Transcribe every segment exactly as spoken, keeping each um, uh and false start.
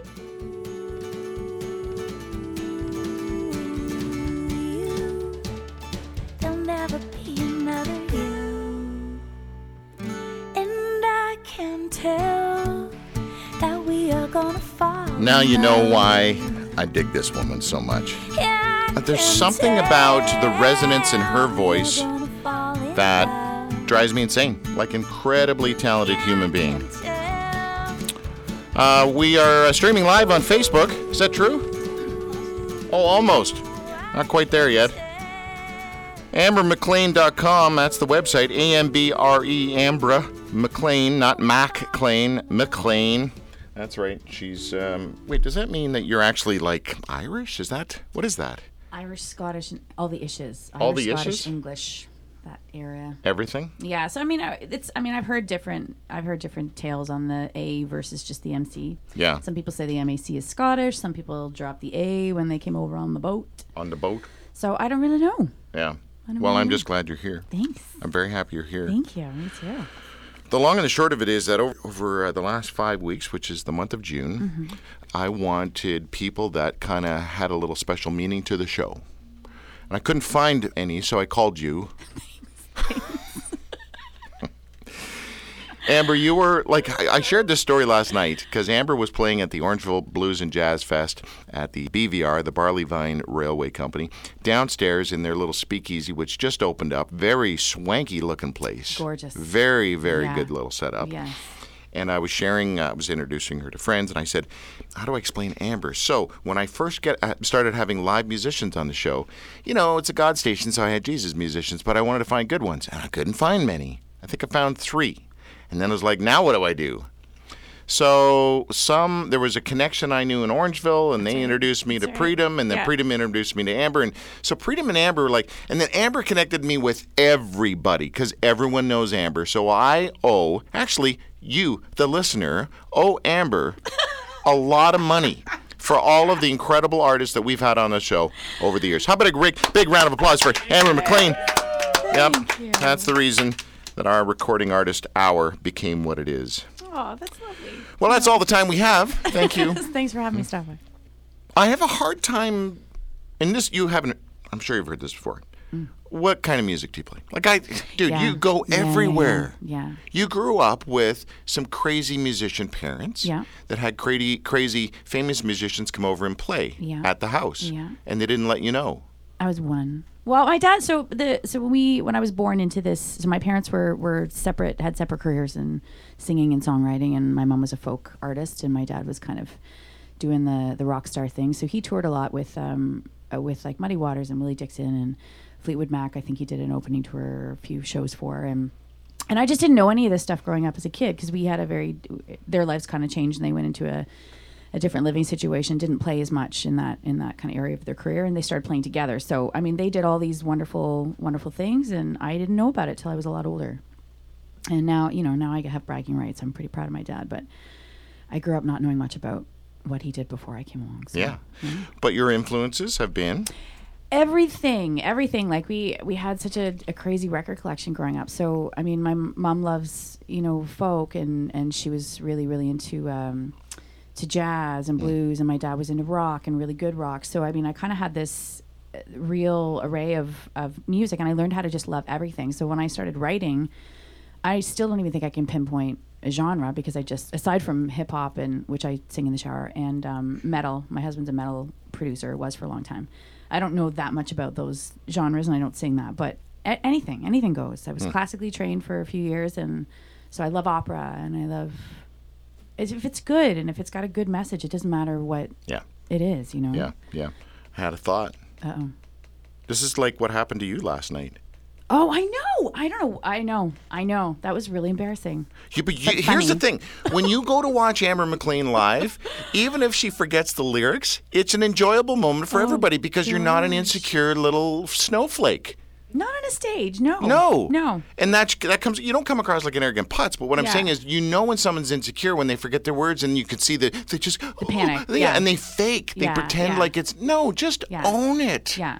There'll never be another you. And I can tell that we are gonna fall. Now you know why I dig this woman so much. Yeah, I There's can something about the resonance in her tell voice we're gonna fall in that love. drives me insane. Like, incredibly talented human being. Tell. Uh, we are uh, streaming live on Facebook. Is that true? Oh, almost. Not quite there yet. amber mclean dot com, that's the website. A M B R E, Ambra McLean, not Mac Klein, McLean. That's right. She's, um, wait, does that mean that you're actually, like, Irish? Is that, what is that? Irish, Scottish, and all the issues. Irish, All the Scottish, issues? English, that area. Everything? Yeah, so I mean, I- it's. I mean, I've heard different. I've heard different tales on the A versus just the M C. Yeah. Some people say the M A C is Scottish. Some people drop the A when they came over on the boat. On the boat? So I don't really know. Yeah. I don't Well, really I'm know. just glad you're here. Thanks. I'm very happy you're here. Thank you. Me too. The long and the short of it is that over, over uh, the last five weeks, which is the month of June, Mm-hmm. I wanted people that kind of had a little special meaning to the show. And I couldn't find any, so I called you. Amber, you were, like, I I shared this story last night because Amber was playing at the Orangeville Blues and Jazz Fest at the B V R, the Barley Vine Railway Company, downstairs in their little speakeasy, which just opened up. Very swanky looking place. Gorgeous. Very, very Yeah. good little setup. Yes. And I was sharing, uh, I was introducing her to friends, and I said, how do I explain Amber? So when I first get uh, started having live musicians on the show, you know, it's a God station, so I had Jesus musicians, but I wanted to find good ones, and I couldn't find many. I think I found three. And then I was like, now what do I do? So some there was a connection I knew in Orangeville, and they introduced me to That's right. Preedom, and then Yeah. Preedom introduced me to Amber. And so Preedom and Amber were like, and then Amber connected me with everybody because everyone knows Amber. So I owe, actually, you, the listener, owe Amber a lot of money for all of the incredible artists that we've had on the show over the years. How about a big, big round of applause for Amber McLean? Yep, you. that's the reason that our recording artist hour became what it is. Oh, that's lovely. Well, that's all the time we have. Thank you. Thanks for having me stop by. I have a hard time, and this you haven't. I'm sure you've heard this before. What kind of music do you play? Like I, dude, Yeah. you go Yeah, yeah, yeah. everywhere. Yeah. You grew up with some crazy musician parents. Yeah. That had crazy, crazy famous musicians come over and play Yeah. at the house. Yeah. And they didn't let you know. I was one. Well, my dad. So the so when we when I was born into this, so my parents were were separate, had separate careers in singing and songwriting, and my mom was a folk artist, and my dad was kind of doing the the rock star thing. So he toured a lot with um uh, with like Muddy Waters and Willie Dixon and Fleetwood Mac. I think he did an opening tour, a few shows for, and and I just didn't know any of this stuff growing up as a kid because we had a very their lives kind of changed and they went into a a different living situation, didn't play as much in that in that kind of area of their career, and they started playing together. So I mean, they did all these wonderful, wonderful things, and I didn't know about it till I was a lot older. And now, you know, now I have bragging rights. I'm pretty proud of my dad, but I grew up not knowing much about what he did before I came along. So, Yeah. But your influences have been. everything everything like we we had such a, a crazy record collection growing up. So I mean, my m- mom loves, you know, folk, and and she was really really into um to jazz and blues, and my dad was into rock and really good rock. So I mean, I kind of had this uh, real array of of music, and I learned how to just love everything. So when I started writing, I still don't even think I can pinpoint a genre, because I just, aside from hip hop, and which I sing in the shower, and um, metal, my husband's a metal producer, was for a long time. I don't know that much about those genres, and I don't sing that, but a- anything, anything goes. I was Hmm. classically trained for a few years, and so I love opera, and I love, if it's good, and if it's got a good message, it doesn't matter what Yeah. it is, you know? Yeah. Yeah. I had a thought. Uh-oh. This is like what happened to you last night. Oh, I know. I don't know. I know. I know. That was really embarrassing. You, but you, But here's the funny. thing: when you go to watch Amber McLean live, even if she forgets the lyrics, it's an enjoyable moment for Oh, everybody because you're not an gosh. insecure little snowflake. Not on a stage. No. No, No. and that that comes. You don't come across like an arrogant putz, but what I'm Yeah. saying is, you know, when someone's insecure when they forget their words, and you can see that they just The panic, yeah, yeah. and they fake, they Yeah, pretend yeah. like it's no, just Yeah. own it. Yeah.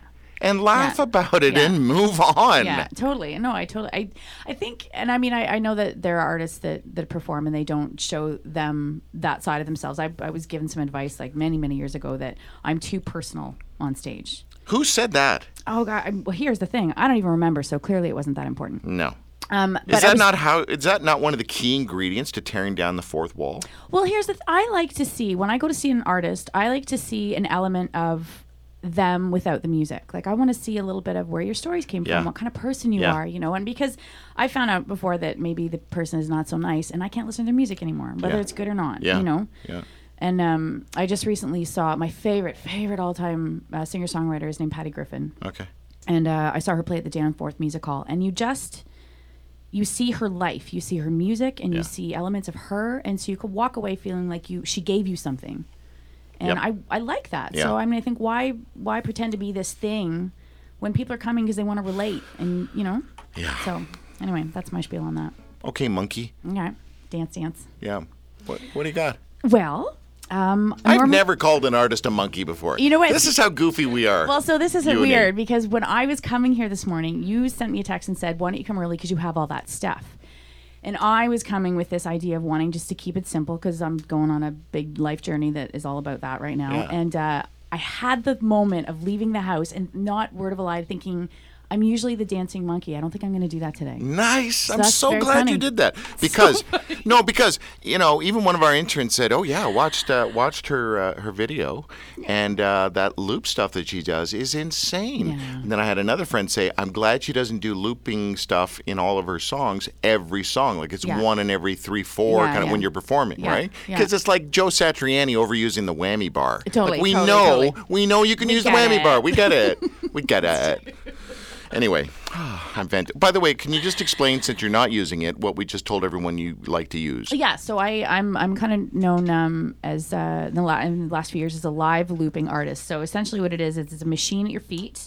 and laugh Yeah. about it Yeah. and move on. Yeah, totally. No, I totally. I, I think, and I mean, I, I know that there are artists that, that perform and they don't show them that side of themselves. I, I was given some advice like many, many years ago that I'm too personal on stage. Who said that? Oh God! I, well, here's the thing. I don't even remember, so clearly it wasn't that important. No. Um, but Is I that was- not how? Is that not one of the key ingredients to tearing down the fourth wall? Well, here's the. Th- I like to see when I go to see an artist. I like to see an element of them without the music. Like I want to see a little bit of where your stories came Yeah. from, what kind of person you Yeah. are, you know. And because I found out before that maybe the person is not so nice, and I can't listen to their music anymore, whether Yeah. it's good or not. Yeah. You know. Yeah. And um, I just recently saw my favorite, favorite all-time uh, singer-songwriter is named Patty Griffin. Okay. And uh, I saw her play at the Danforth Music Hall. And you just, you see her life. You see her music and Yeah. you see elements of her. And so you could walk away feeling like you she gave you something. And Yep. I, I like that. Yeah. So, I mean, I think why why pretend to be this thing when people are coming because they want to relate? And, you know? Yeah. So, anyway, that's my spiel on that. Okay, monkey. Okay. Dance, dance. Yeah. What What do you got? Well, um, I've norma- never called an artist a monkey before. You know what? This is how goofy we are. Well, so this is You and me. weird because when I was coming here this morning, you sent me a text and said, "Why don't you come early because you have all that stuff?" And I was coming with this idea of wanting just to keep it simple because I'm going on a big life journey that is all about that right now. Yeah. And uh, I had the moment of leaving the house and not word of a lie thinking, I'm usually the dancing monkey. I don't think I'm going to do that today. Nice. I'm that's so very glad you funny. did that because no, because you know, even one of our interns said, "Oh yeah, watched uh, watched her uh, her video, and uh, that loop stuff that she does is insane." Yeah. And then I had another friend say, "I'm glad she doesn't do looping stuff in all of her songs, every song, like it's Yeah. one in every three, four, Yeah, kind of yeah. when you're performing, Yeah, right? yeah. Because it's like Joe Satriani overusing the whammy bar. Totally, Like, we totally, know, totally. we know you can We use the get whammy it. bar. We get it. We get it. Anyway, I'm vent- By the way, can you just explain, since you're not using it, what we just told everyone you like to use? Yeah, so I, I'm I'm kind of known um, as uh, in, the la- in the last few years as a live looping artist. So essentially, what it is is it's a machine at your feet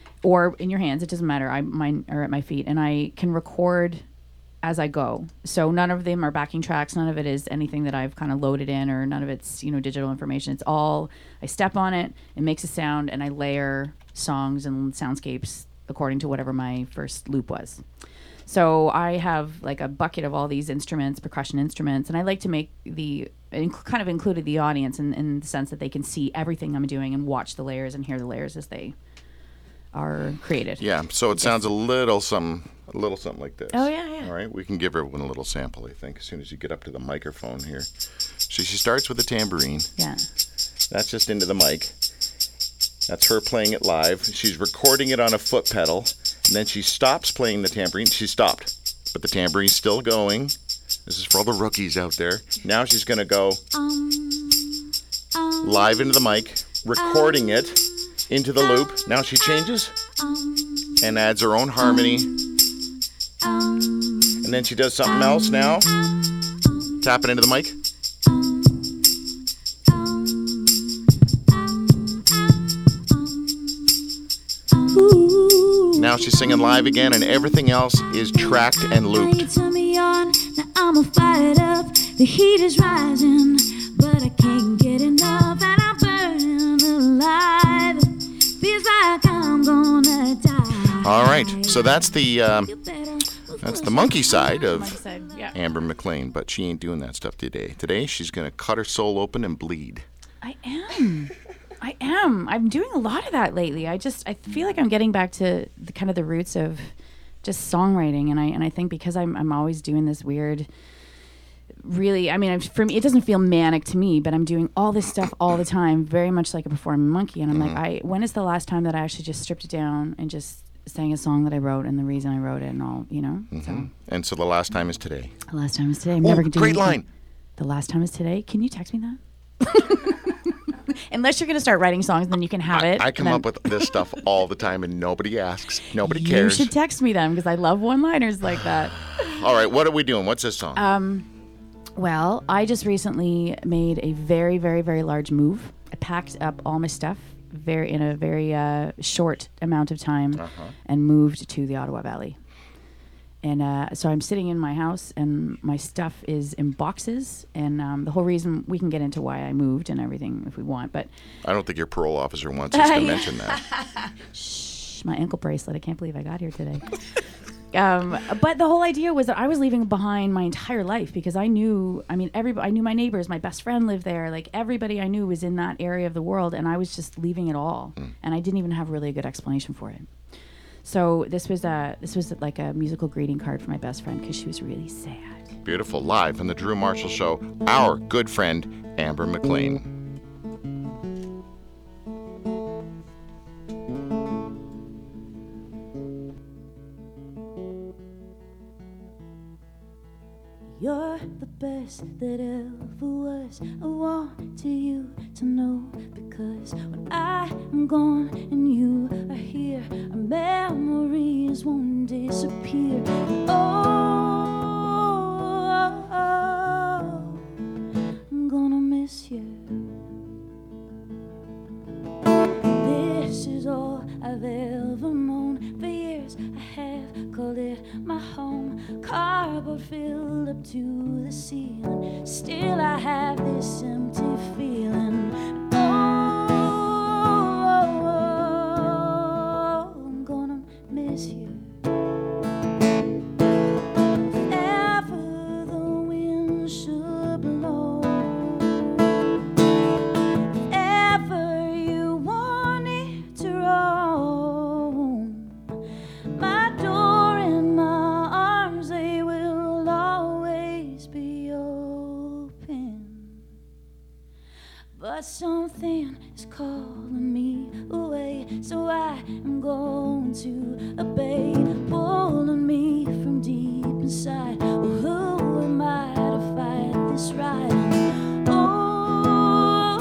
or in your hands. It doesn't matter. I mine are at my feet, and I can record as I go. So none of them are backing tracks. None of it is anything that I've kind of loaded in, or none of it's you know digital information. It's all I step on it, it makes a sound, and I layer songs and soundscapes according to whatever my first loop was. So I have like a bucket of all these instruments, percussion instruments, and I like to make the inc- kind of included the audience in, in the sense that they can see everything I'm doing and watch the layers and hear the layers as they are created. Yeah, so it sounds a little something, a little something like this. Oh, yeah, yeah. All right, we can give everyone a little sample, I think, as soon as you get up to the microphone here. So she starts with a tambourine. Yeah. That's just into the mic. That's her playing it live. She's recording it on a foot pedal, and then she stops playing the tambourine. She stopped, but the tambourine's still going. This is for all the rookies out there. Now she's going to go live into the mic, recording it into the loop. Now she changes and adds her own harmony. And then she does something else now. Tap it into the mic. Now she's singing live again, and everything else is tracked and Now looped. you turn me on, now I'm all fired up. The heat is rising, but I can't get enough, and I'm burning alive. Feels like I'm gonna die. All right, so that's the um, You better move that's for the a monkey second. side of Like I said, yeah. Amber McLean, but she ain't doing that stuff today. Today she's gonna cut her soul open and bleed. I am. I am. I'm doing a lot of that lately. I just I feel like I'm getting back to the kind of the roots of just songwriting, and I and I think because I'm I'm always doing this weird. Really, I mean, I'm- for me, it doesn't feel manic to me, but I'm doing all this stuff all the time, very much like a performing monkey. And I'm like, I when is the last time that I actually just stripped it down and just sang a song that I wrote and the reason I wrote it and all, you know? So And so the last time is today. the last time is today. I'm Oh, never gonna do great anything. line. The last time is today. Can you text me that? Unless you're going to start writing songs, then you can have it. I come and up then- with this stuff all the time, and nobody asks. Nobody You cares. should text me them because I love one-liners like that. All right, what are we doing? What's this song? Um, well, I just recently made a very, very, very large move. I packed up all my stuff very in a very uh, short amount of time Uh-huh. and moved to the Ottawa Valley. And uh, so I'm sitting in my house, and my stuff is in boxes. And um, the whole reason, we can get into why I moved and everything if we want, but I don't think your parole officer wants us to yeah. mention that. Shh, my ankle bracelet. I can't believe I got here today. Um, but the whole idea was that I was leaving behind my entire life because I knew, I mean, everybody, I knew my neighbors, my best friend lived there. Like everybody I knew was in that area of the world, and I was just leaving it all. Mm. And I didn't even have really a good explanation for it. So this was a, this was like a musical greeting card for my best friend because she was really sad. Beautiful. Live on the Drew Marshall Show, our good friend, Amber McLean. You're the best that ever was. I want to you to know, because when I am gone and you are here, our memories won't disappear. Oh, I'm gonna miss you. This is all I've ever known. For years I have called it my home. Cardboard filled up to the ceiling. Still I have this empty feeling. Oh, oh, oh, I'm gonna miss you. If ever the wind should blow, if ever you want it to roam, my door and my arms, they will always be open. But something is calling me away, so I am going to obey, pulling me from deep inside. Oh, who am I to fight this ride? Oh,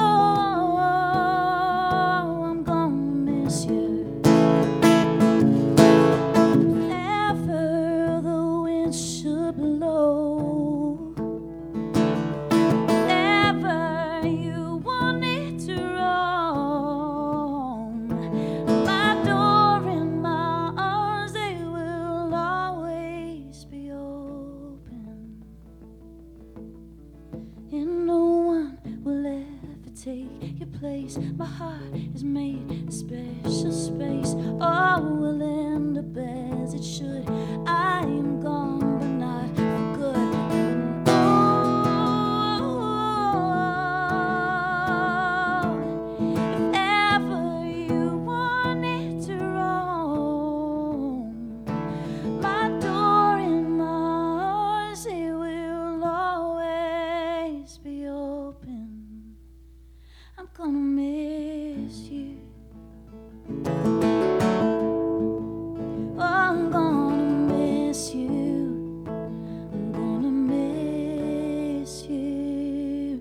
I'm gonna miss you. If ever the wind should blow, if ever you want it to roam, my door and my arms, they will always be open. And no one will ever take your place. My heart is made a special space. All will end up as it should. I am gone, but not for good. Oh, if ever you want it to roam, my door and my arms, they will always be open. I'm gonna miss you. Oh, I'm gonna miss you. I'm gonna miss you.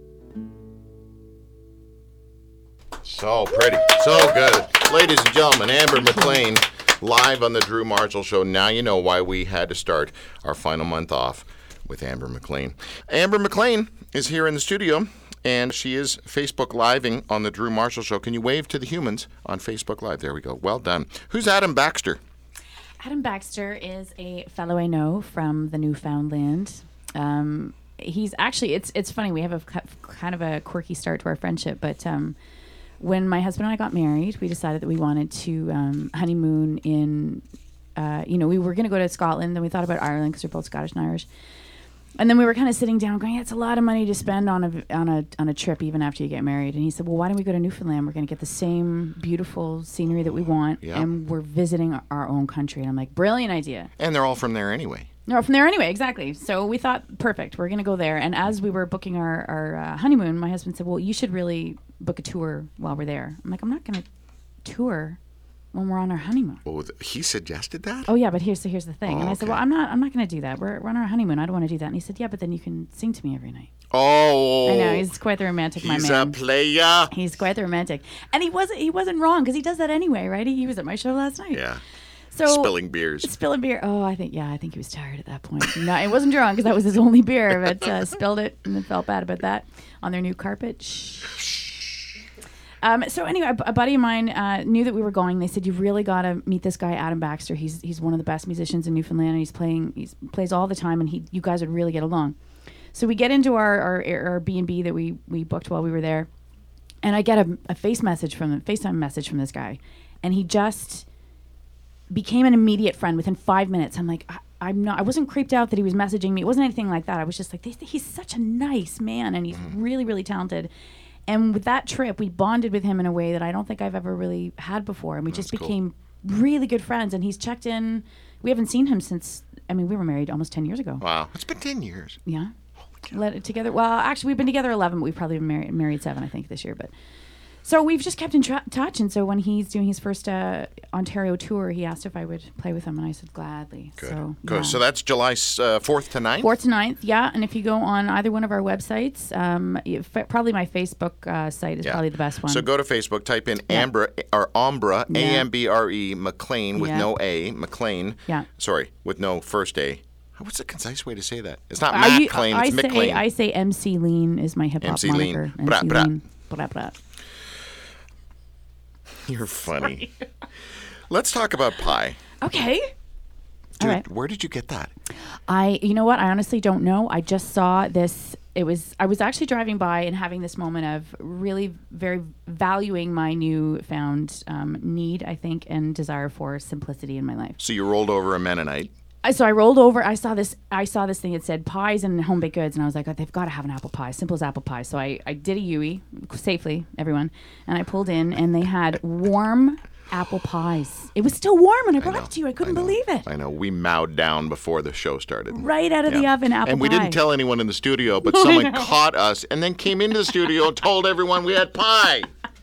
So pretty. So good. Ladies and gentlemen, Amber McLean, live on the Drew Marshall Show. Now you know why we had to start our final month off with Amber McLean. Amber McLean is here in the studio, and she is Facebook Living on the Drew Marshall Show. Can you wave to the humans on Facebook Live? There we go. Well done. Who's Adam Baxter? Adam Baxter is a fellow I know from the Newfoundland. Um, he's actually, it's it's funny, we have a cu- kind of a quirky start to our friendship, but um, when my husband and I got married, we decided that we wanted to um, honeymoon in, uh, you know, we were going to go to Scotland, then we thought about Ireland because we're both Scottish and Irish. And then we were kind of sitting down going, yeah, it's a lot of money to spend on a, on a on a trip even after you get married. And he said, well, why don't we go to Newfoundland? We're going to get the same beautiful scenery that we want, Yeah. and we're visiting our, our own country. And I'm like, brilliant idea. And they're all from there anyway. No, from there anyway, exactly. So we thought, perfect, we're going to go there. And as we were booking our, our uh, honeymoon, my husband said, well, you should really book a tour while we're there. I'm like, I'm not going to tour when we're on our honeymoon. Oh, th- he suggested that? Oh yeah, but here's the here's the thing. Oh, and I said, okay. well, I'm not I'm not going to do that. We're we're on our honeymoon. I don't want to do that. And he said, yeah, but then you can sing to me every night. Oh. I know, he's quite the romantic, my He's man. a player. He's quite the romantic, and he wasn't he wasn't wrong because he does that anyway, right? He, he was at my show last night. Yeah. So Spilling beers. Spilling beer. Oh, I think yeah, I think he was tired at that point. No, it wasn't drunk because that was his only beer, but uh, spilled it and then felt bad about that on their new carpet. Shh. Um, so anyway, a, a buddy of mine uh, knew that we were going. They said, "You've really got to meet this guy, Adam Baxter. He's he's one of the best musicians in Newfoundland, and he's playing he plays all the time, and he you guys would really get along." So we get into our our, our B and B that we we booked while we were there, and I get a, a face message from the FaceTime message from this guy, and he just became an immediate friend within five minutes. I'm like, I, I'm not. I wasn't creeped out that he was messaging me. It wasn't anything like that. I was just like, he's such a nice man, and he's mm-hmm. really, really talented. And with that trip, we bonded with him in a way that I don't think I've ever really had before, and we That's just became cool. really good friends. And he's checked in. We haven't seen him since. I mean, we were married almost ten years ago. Wow, it's been ten years. Yeah, let it together. Well, actually, we've been together eleven, but we've probably been married, married seven, I think, this year. But so we've just kept in tra- touch. And so when he's doing his first uh, Ontario tour, he asked if I would play with him, and I said gladly. Good. So, Good. Yeah. So that's July uh, fourth to ninth? fourth to ninth, yeah. And if you go on either one of our websites, um, f- probably my Facebook uh, site is yeah. probably the best one. So go to Facebook, type in yeah. Ambra, or Ambra, yeah. A M B R E, McLean, with yeah. no A, McLean. Yeah. Sorry, with no first A. What's a concise way to say that? It's not Are Matt you, Klein, I it's say, McLean. I say M C Lean is my hip-hop M C Lean. moniker. Bra, M C bra. Lean. Bra, bra. You're funny. Let's talk about pie. Okay. Dude, All right. Where did you get that? I, you know what? I honestly don't know. I just saw this. It was, I was actually driving by and having this moment of really very valuing my newfound um, need, I think, and desire for simplicity in my life. So you rolled over a Mennonite. I, so I rolled over. I saw this. I saw this thing. It said pies and home baked goods, and I was like, oh, they've got to have an apple pie, simple as apple pie. So I, I did a U E safely, everyone, and I pulled in, and they had warm apple pies. It was still warm when I brought I know, it to you. I couldn't I know, believe it. I know. We mowed down before the show started. Right out of yeah. the oven, apple pie. And we didn't tell anyone in the studio, but someone caught us and then came into the studio and told everyone we had pie.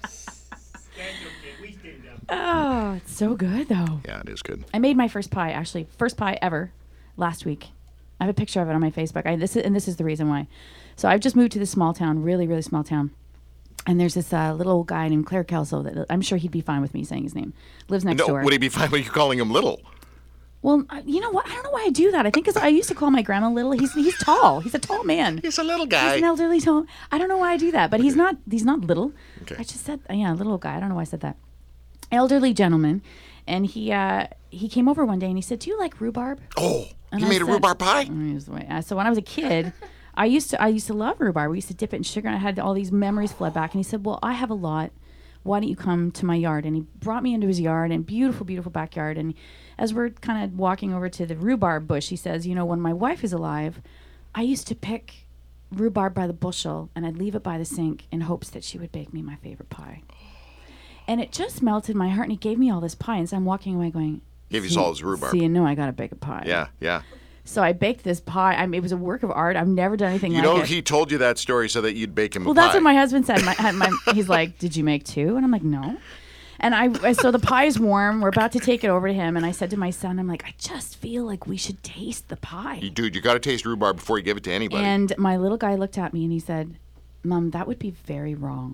Oh, it's so good, though. Yeah, it is good. I made my first pie, actually. First pie ever last week. I have a picture of it on my Facebook. I, this is, and this is the reason why. So I've just moved to this small town, really, really small town. And there's this uh, little guy named Claire Kelso that I'm sure he'd be fine with me saying his name. Lives next no, door. Would he be fine with you calling him little? Well, uh, you know what? I don't know why I do that. I think 'cause I used to call my grandma little. He's he's tall. He's a tall man. He's a little guy. He's an elderly tall. I don't know why I do that, but he's not. He's not little. Okay. I just said, uh, yeah, little guy. I don't know why I said that. Elderly gentleman, and he uh, he came over one day and he said, "Do you like rhubarb?" Oh, And you I made a said- rhubarb pie? Mm, it was the way- uh, So when I was a kid, I used to I used to love rhubarb. We used to dip it in sugar, and I had all these memories flood back. And he said, "Well, I have a lot. Why don't you come to my yard?" And he brought me into his yard, and beautiful, beautiful backyard. And as we're kind of walking over to the rhubarb bush, he says, "You know, when my wife is alive, I used to pick rhubarb by the bushel, and I'd leave it by the sink in hopes that she would bake me my favorite pie." And it just melted my heart, and he gave me all this pie. And so I'm walking away going, Gave you "See- all his rhubarb. See, you know I got to bake a pie." Yeah, yeah. So I baked this pie. I mean, it was a work of art. I've never done anything You like know, it. he told you that story so that you'd bake him well, a pie. that's what my husband said. My, my, he's like, "Did you make two?" And I'm like, "No." And I, I so the pie is warm. We're about to take it over to him, and I said to my son, "I'm like, I just feel like we should taste the pie." You- Dude, you got to taste rhubarb before you give it to anybody. And my little guy looked at me and he said, "Mom, that would be very wrong."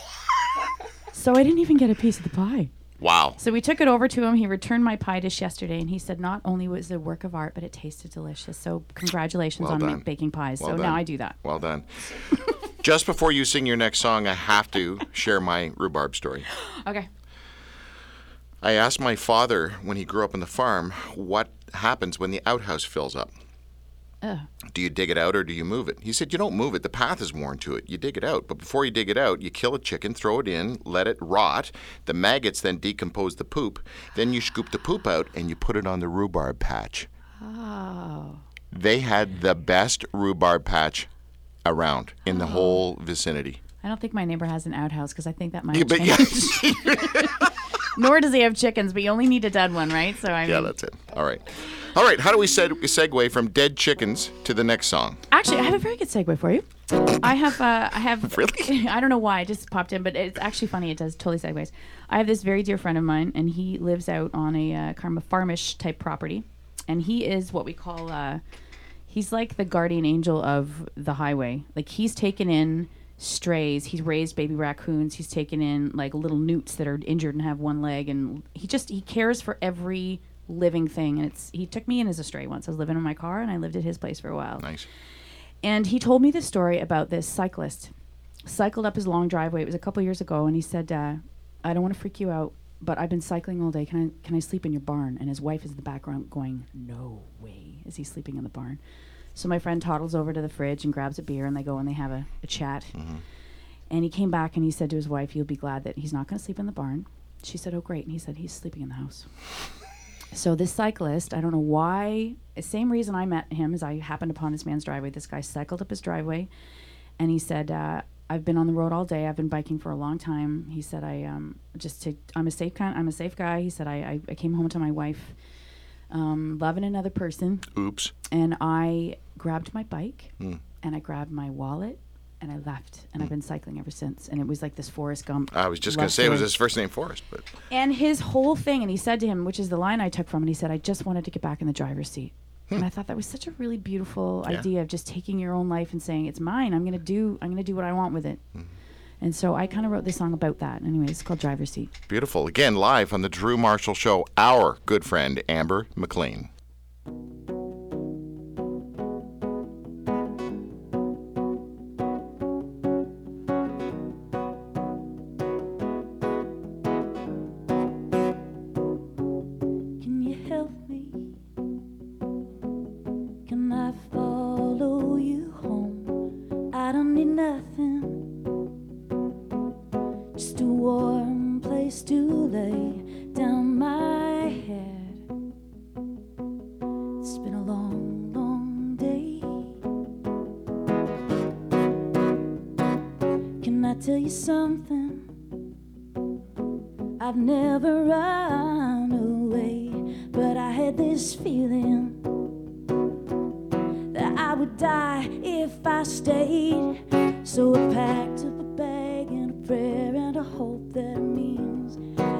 So I didn't even get a piece of the pie. Wow. So we took it over to him. He returned my pie dish yesterday, and he said not only was it a work of art, but it tasted delicious. So congratulations Well on done. ma- baking pies. Well so done. now I do that. Well done. Just before you sing your next song, I have to share my rhubarb story. Okay. I asked my father when he grew up on the farm what happens when the outhouse fills up. Ugh. Do you dig it out or do you move it? He said, you don't move it. The path is worn to it. You dig it out. But before you dig it out, you kill a chicken, throw it in, let it rot. The maggots then decompose the poop. Then you scoop the poop out and you put it on the rhubarb patch. Oh. They had the best rhubarb patch around in the whole vicinity. I don't think my neighbor has an outhouse because I think that might Yeah, but change. yeah. Nor does he have chickens, but you only need a dead one, right? So I mean, Yeah, that's it. All right. All right. How do we seg- segue from dead chickens to the next song? actually, I have a very good segue for you. I have, uh, I have. Really? I don't know why it just popped in, but it's actually funny. It does totally segues. I have this very dear friend of mine, and he lives out on a uh, kind of a farmish type property, and he is what we call. Uh, he's like the guardian angel of the highway. Like he's taken in strays. He's raised baby raccoons. He's taken in like little newts that are injured and have one leg, and he just he cares for every living thing. And it's he took me in as a stray once. I was living in my car, and I lived at his place for a while. Nice. And he told me this story about this cyclist cycled up his long driveway. It was a couple years ago, and he said, uh, "I don't want to freak you out, but I've been cycling all day. Can I can I sleep in your barn?" And his wife is in the background going, "No way is he sleeping in the barn." So my friend toddles over to the fridge and grabs a beer, and they go and they have a, a chat. Mm-hmm. And he came back and he said to his wife, "You'll be glad that he's not going to sleep in the barn. she said, oh, great. And he said, he's sleeping in the house. So this cyclist, I don't know why, same reason I met him is I happened upon this man's driveway. This guy cycled up his driveway, and he said, uh, I've been on the road all day. I've been biking for a long time. He said, I um just to, I'm a safe kind, I'm a safe guy. He said, I, I, I came home to my wife, um, loving another person. Oops. And I grabbed my bike, Mm. and I grabbed my wallet, and I left. And I've been cycling ever since. And it was like this Forrest Gump. I was just going love to say it was story. his first name Forrest, but And his whole thing, and he said to him, which is the line I took from it, he said, I just wanted to get back in the driver's seat. And I thought that was such a really beautiful Yeah. idea of just taking your own life and saying, it's mine. I'm going to do, I'm going to do what I want with it. Mm. And so I kind of wrote this song about that. Anyway, it's called Driver's Seat. beautiful. Again, live on the Drew Marshall Show, our good friend Amber McLean. Can you help me? Can I follow you home? I don't need nothing, just a warm place to lay down my head. It's been a long, long day. Can I tell you something? I've never run away, but I had this feeling that I would die if I stayed. So I packed up a bag and a prayer and a hope that it means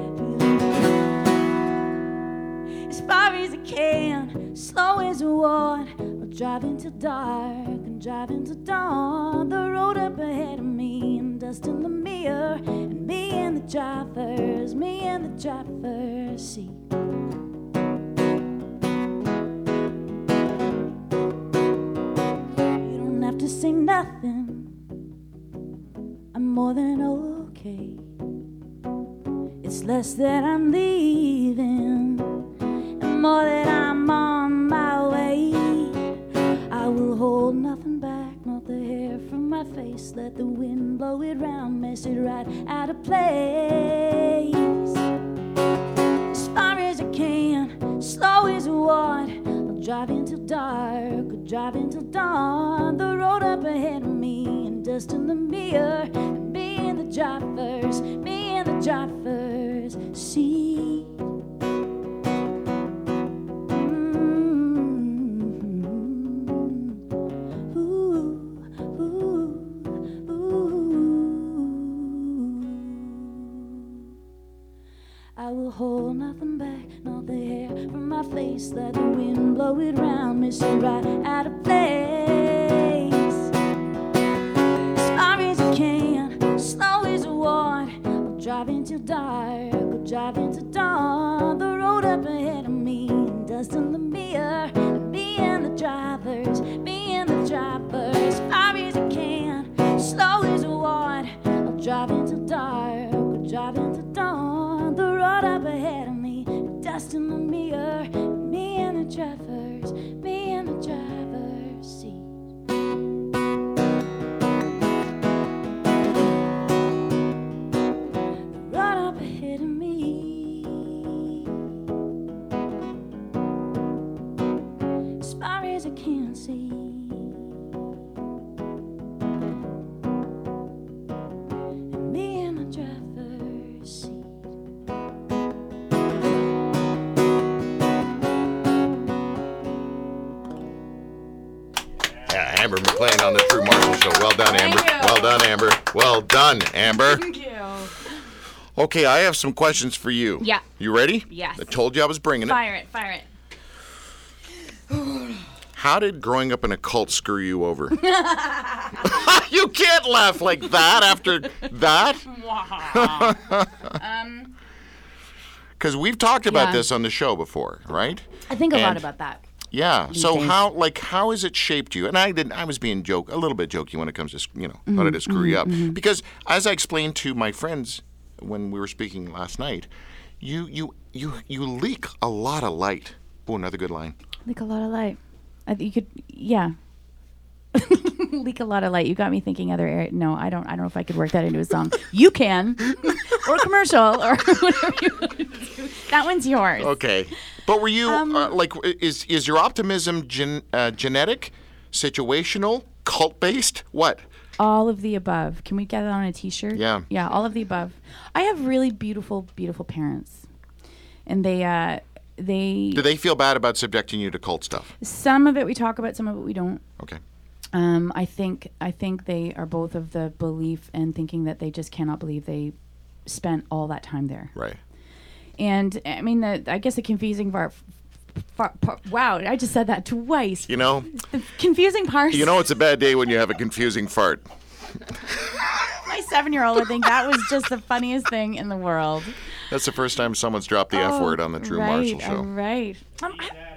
as far as I can, slow as a walk. I'll drive until dark and drive until dawn. The road up ahead of me and dust in the mirror, and me in the driver's, me in the driver's seat. You don't have to say nothing, I'm more than okay. It's less that I'm leaving and more that I'm on my way. I will hold nothing back, not the hair from my face. Let the wind blow it round, mess it right out of place. As far as I can, slow as a walk. I'll drive until dark, or drive until dawn. The road up ahead of me and dust in the mirror, and me in the driver's, me in the driver's seat. I will hold nothing back, not the hair from my face. Let the wind blow it round, miss it right out of place. As far as I can, slow as a walk. I'll drive until dark, I'll drive until dawn. The road up ahead of me and dust in the mirror, and me and the drivers, me and the drivers. As far as I can, slow as a walk. I'll drive until dark, I'll drive until dawn. The road up ahead of me, dust in the mirror, me and the drivers, me and the driver's seat. The road up ahead of me, as far as I can see. And me and the driver's seat. Yeah, Amber McLean on the Drew Marshall Show. Well done, Amber. Thank you. Well done, Amber. Well done, Amber. Thank you. Okay, I have some questions for you. Yeah. You ready? Yes. I told you I was bringing it. Fire it, fire it. How did growing up in a cult screw you over? You can't laugh like that after that. um, Because we've talked about Yeah. this on the show before, right? I think a lot And- about that. Yeah. So days. how, like, how has it shaped you? And I didn't. I was being joke a little bit jokey when it comes to, you know, Mm-hmm, how did it screw you up? Because as I explained to my friends when we were speaking last night, you you you you leak a lot of light. Oh, another good line. Like a lot of light. I think you could, yeah. leak a lot of light. You got me thinking other area. No, I don't. I don't know if I could work that into a song. You can, or a commercial, or whatever you want to do. That one's yours. Okay, but were you Um, uh, like is is your optimism gen, uh, genetic, situational, cult based? What? All of the above. Can we get it on a T-shirt? Yeah. Yeah, all of the above. I have really beautiful, beautiful parents, and they, uh, they. Do they feel bad about subjecting you to cult stuff? Some of it we talk about, some of it we don't. Okay. Um, I think I think they are both of the belief and thinking that they just cannot believe they spent all that time there. Right. And I mean, the, I guess the confusing part. Far, par, wow, I just said that twice. You know. The confusing part. You know, it's a bad day when you have a confusing fart. My seven-year-old would think that was just the funniest thing in the world. That's the first time someone's dropped the F word on the Drew right, Marshall Show. uh, Right. Um,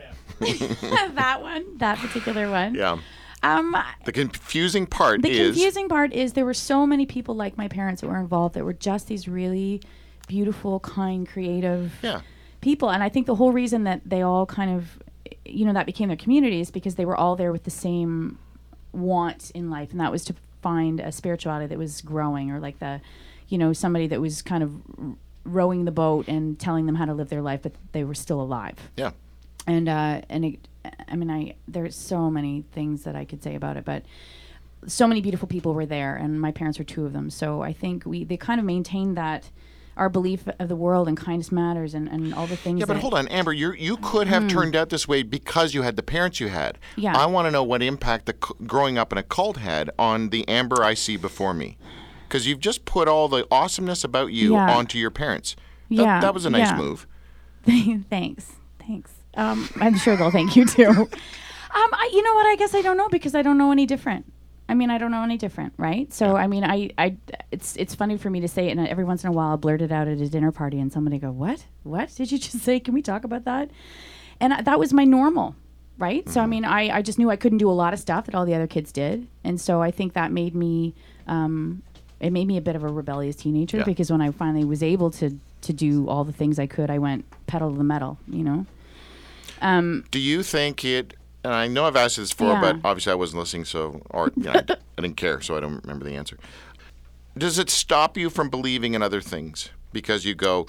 I- that one, that particular one. Yeah. Um, The confusing part the is. confusing part is there were so many people like my parents that were involved that were just these really beautiful, kind, creative Yeah. people. And I think the whole reason that they all kind of, you know, that became their community is because they were all there with the same want in life, and that was to find a spirituality that was growing, or like the, you know, somebody that was kind of r- rowing the boat and telling them how to live their life, but they were still alive. Yeah. And uh, and it, I mean, I there's so many things that I could say about it, but so many beautiful people were there, and my parents were two of them. So I think we they kind of maintained that. Our belief of the world and kindness matters, and, and all the things. Yeah, but that hold on, Amber. You you could have turned out this way because you had the parents you had. Yeah. I want to know what impact the c- growing up in a cult had on the Amber I see before me, because you've just put all the awesomeness about you Yeah. onto your parents. That, Yeah, that was a nice yeah. move. Thanks, thanks. Um, I'm sure they'll thank you too. Um, I, you know what? I guess I don't know because I don't know any different. I mean, I don't know any different, right? So, I mean, I, I, it's, it's funny for me to say it, and every once in a while, I'll blurt it out at a dinner party, and somebody go, "What? What did you just say? Can we talk about that?" And I, that was my normal, right? Mm-hmm. So, I mean, I, I just knew I couldn't do a lot of stuff that all the other kids did, and so I think that made me, um, it made me a bit of a rebellious teenager, Yeah. because when I finally was able to, to do all the things I could, I went pedal to the metal, you know. Um, Do you think it? And I know I've asked you this before, Yeah. but obviously I wasn't listening, so or you know, I, d- I didn't care, so I don't remember the answer. Does it stop you from believing in other things because you go,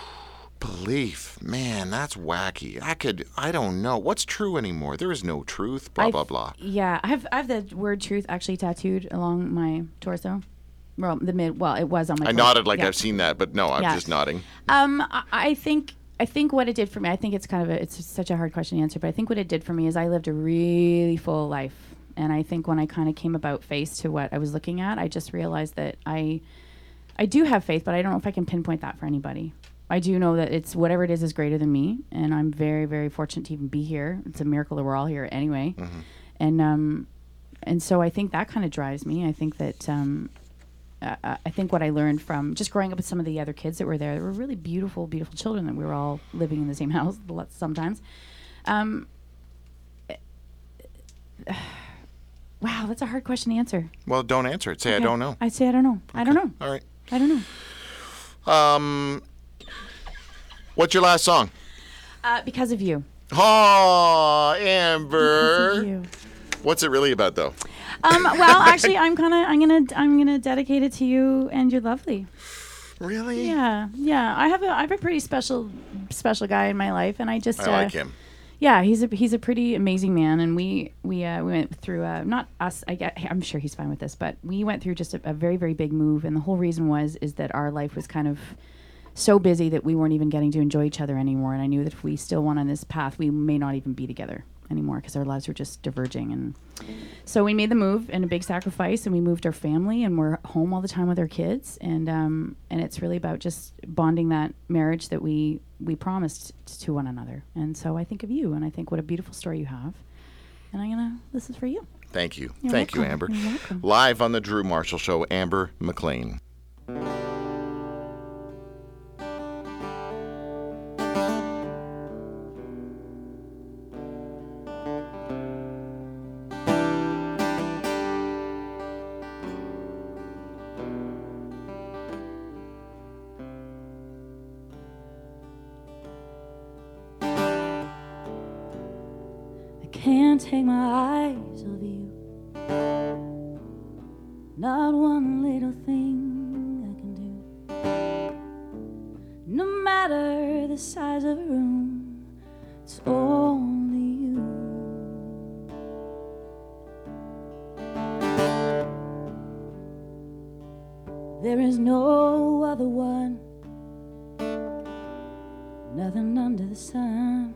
belief, man, that's wacky. I could, I don't know what's true anymore. There is no truth. Blah I've- blah blah. Yeah, I have I have the word truth actually tattooed along my torso. Well, the mid. Well, it was on my. I torso. nodded like Yeah. I've seen that, but no, I'm Yeah. just nodding. Um, I, I think I think what it did for me. I think it's kind of a, it's such a hard question to answer, but I think what it did for me is I lived a really full life, and I think when I kind of came about face to what I was looking at, I just realized that I, I do have faith, but I don't know if I can pinpoint that for anybody. I do know that it's whatever it is is greater than me, and I'm very very fortunate to even be here. It's a miracle that we're all here anyway, Mm-hmm. and um, and so I think that kind of drives me. I think that um. Uh, I think what I learned from just growing up with some of the other kids that were there, they were really beautiful, beautiful children that we were all living in the same house sometimes. Um, wow, that's a hard question to answer. Well, don't answer it. Say I Okay. don't know. I'd say I don't know. I don't know. All right. I don't know. Um, what's your last song? Uh, because of you. Oh, Because Amber. of you. What's it really about, though? Um, well, actually, I'm gonna, I'm gonna, I'm gonna dedicate it to you, and you're lovely. Really? Yeah, yeah. I have a, I have a pretty special, special guy in my life, and I just, I uh, like him. Yeah, he's a he's a pretty amazing man, and we we uh, we went through uh, not us. I get, I'm sure he's fine with this, but we went through just a, a very very big move, and the whole reason was is that our life was kind of so busy that we weren't even getting to enjoy each other anymore, and I knew that if we still went on this path, we may not even be together anymore because our lives were just diverging. And so we made the move and a big sacrifice, and we moved our family, and we're home all the time with our kids, and um and it's really about just bonding that marriage that we we promised t- to one another. And so I think of you, and I think what a beautiful story you have, and I'm gonna this is for you. Thank you. You're Thank you, welcome. Amber. You're welcome. Live on the Drew Marshall Show, Amber McLean. Can't take my eyes off you. not one little thing I can do. No matter the size of a room, it's only you. There is no other one, nothing under the sun,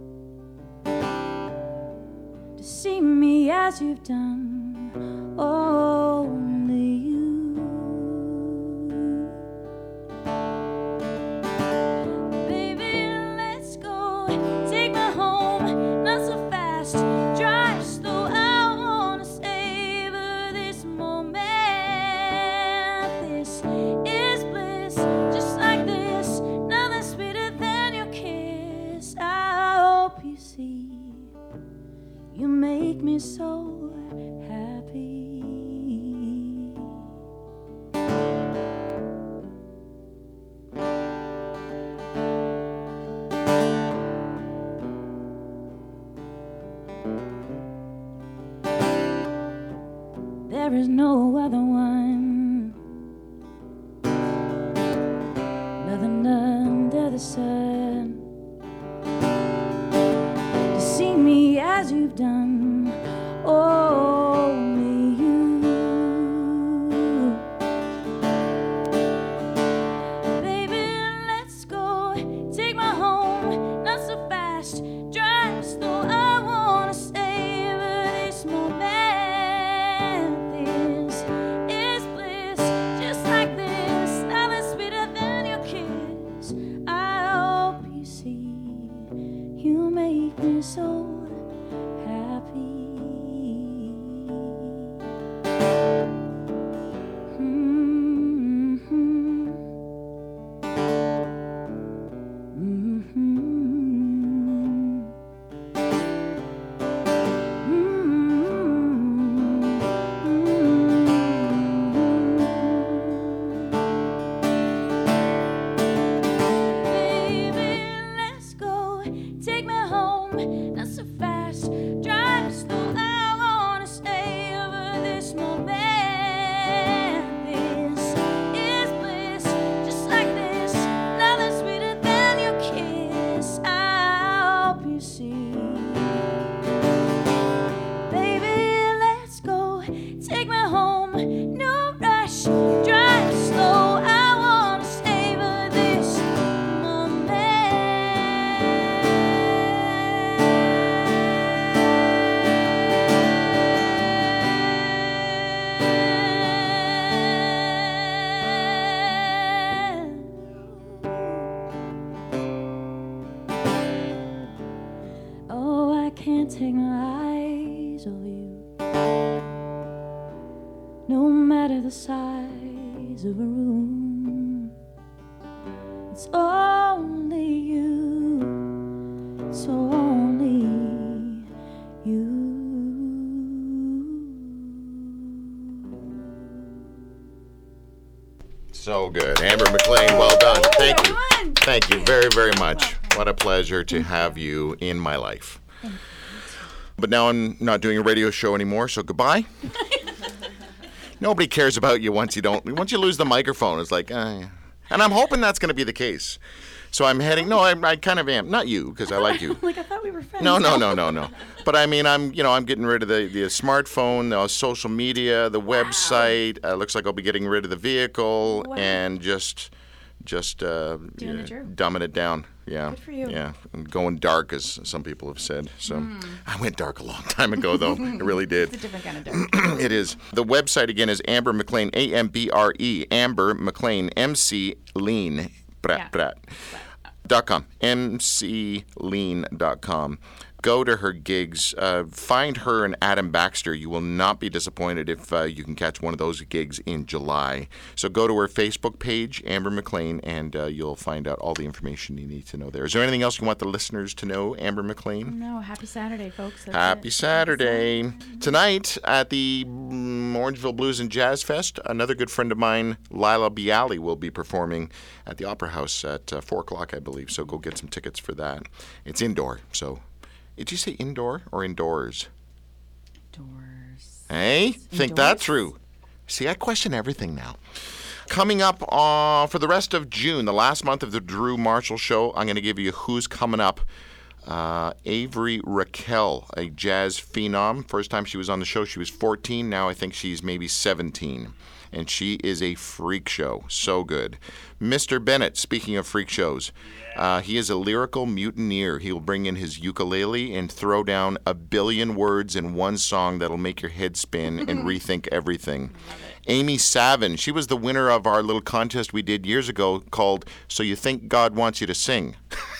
to see me as you've done, only you. Baby, let's go, take me home, not so fast, drive slow, I wanna savor this moment. This is bliss, just like this, nothing sweeter than your kiss. I hope you see, you make me so happy. There is no other one, nothing under the sun, to see me as you've done, only you. Baby, let's go, take me home, not so fast, drive slow, I wanna savor this moment. This is bliss, just like this, nothing sweeter than your kiss. I hope you see, you make me so happy. Mhm. Mhm. Baby, let's go, take me home, not so fast, drive slow, I wanna savor this moment. This is bliss, just like this, nothing sweeter than your kiss. I hope you see. Baby, let's go, take me home, no rush, drive slow, I wanna savor this moment. Oh, I can't take my eyes off you, no matter the size of a room. It's only you, it's only you. So good. Amber McLean, well done. Thank you. Thank you very, very much. What a pleasure to have you in my life. But now I'm not doing a radio show anymore, so goodbye. Nobody cares about you once you don't. Once you lose the microphone, it's like, uh, yeah. And I'm hoping that's going to be the case. So I'm heading. No, I, I kind of am. Not you, because I like you. Like, I thought we were friends. No, no, no, no, no. But I mean, I'm, you know, I'm getting rid of the, the smartphone, the social media, the website. Uh, looks like I'll be getting rid of the vehicle Wow. and just, just uh, Doing the yeah, Drew. dumbing it down. Yeah. Good for you. Yeah, and going dark, as some people have said. So I went dark a long time ago, though. I really did. It's a different kind of dark. It is. The website again is Amber McLean, A M B R E, Amber McLean, M C Lean, brat, Yeah. brat, dot com, M C Lean dot com. Go to her gigs. Uh, find her and Adam Baxter. You will not be disappointed if uh, you can catch one of those gigs in July. So go to her Facebook page, Amber McLean, and uh, you'll find out all the information you need to know there. Is there anything else you want the listeners to know, Amber McLean? No, happy Saturday, folks. That's Happy it. Saturday. Tonight at the mm, Orangeville Blues and Jazz Fest, another good friend of mine, Lila Bialy, will be performing at the Opera House at uh, four o'clock, I believe. So go get some tickets for that. It's indoor. So, did you say indoor or indoors? Doors. Hey, think that Indoors? through. See, I question everything now. Coming up uh, for the rest of June, the last month of the Drew Marshall Show, I'm going to give you who's coming up. Uh, Avery Raquel, a jazz phenom. First time she was on the show, she was fourteen. Now I think she's maybe seventeen. And she is a freak show. So good. Mister Bennett, speaking of freak shows, uh, he is a lyrical mutineer. He will bring in his ukulele and throw down a billion words in one song that'll make your head spin and rethink everything. Amy Savin, she was the winner of our little contest we did years ago called So You Think God Wants You to Sing.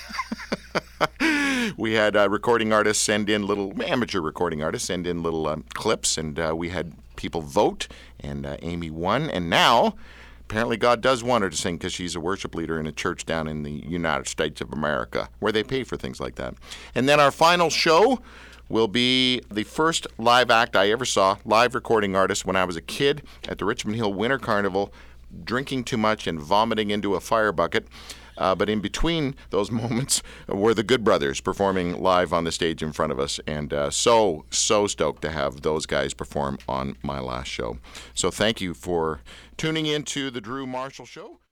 We had uh, recording artists send in little, amateur recording artists send in little um, clips, and uh, we had people vote, and uh, Amy won. And now, apparently God does want her to sing because she's a worship leader in a church down in the United States of America, where they pay for things like that. And then our final show will be the first live act I ever saw, live recording artist, when I was a kid at the Richmond Hill Winter Carnival, drinking too much and vomiting into a fire bucket. Uh, but in between those moments were the Good Brothers performing live on the stage in front of us. And uh, so, so stoked to have those guys perform on my last show. So thank you for tuning in to the Drew Marshall Show.